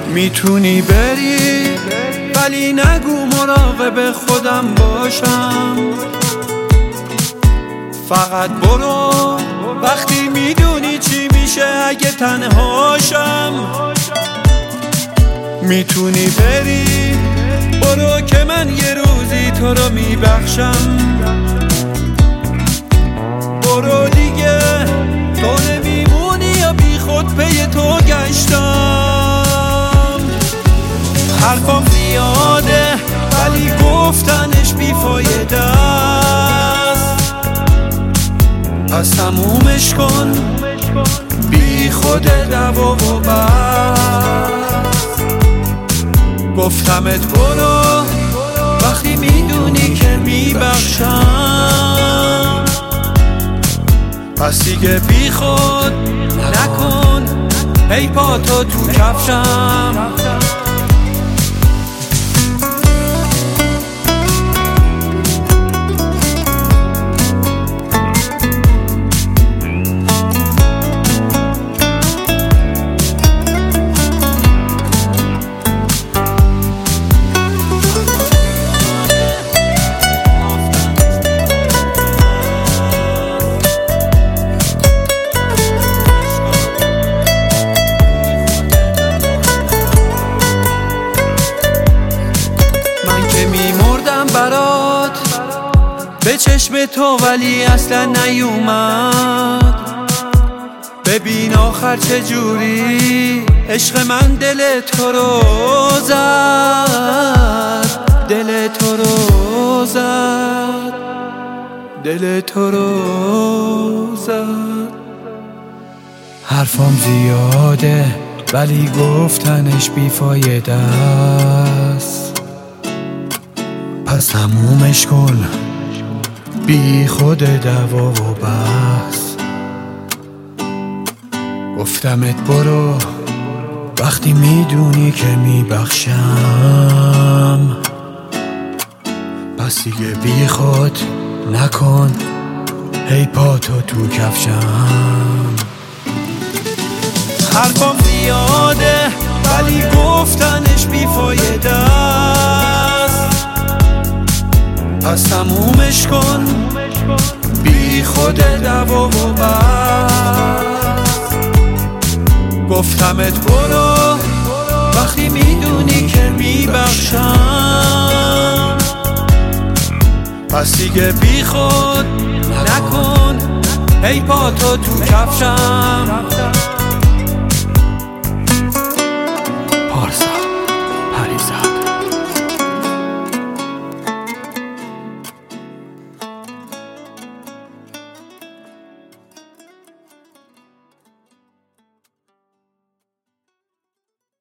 میتونی بری ولی نگو مراقب خودم باشم. فقط برو وقتی میدونی چی میشه اگه تنهاشم. میتونی بری برو که من یه روزی تو رو میبخشم. برو دیگه تو نمیمونی یا بی خود پی تو گشتم. حرفم زیاده ولی گفتنش بیفایده است. پس تمومش کن بی خود دوا و بس. گفتمت برو وقتی میدونی که میبخشم. پس دیگه بی خود نکن ای پاتو تو کفشم. برات به چشم تو ولی اصلا نیومد. ببین آخر چجوری عشق من دل تو رو زد. دل تو رو زد. دل تو رو زد. حرفم زیاده ولی گفتنش بیفایده است. پس تمومش کن بی خود دوا و بس. گفتمت برو وقتی میدونی که میبخشم. پس دیگه بی خود نکن هی پاتو تو کفشم. حرفم زیاده ولی گفتنش بیفایده است. پس تمومش کن بی خود دوا و بس. گفتمت برو وقتی میدونی که میبخشم. پس دیگه بی خود نکن ای پاتو تو کفشم.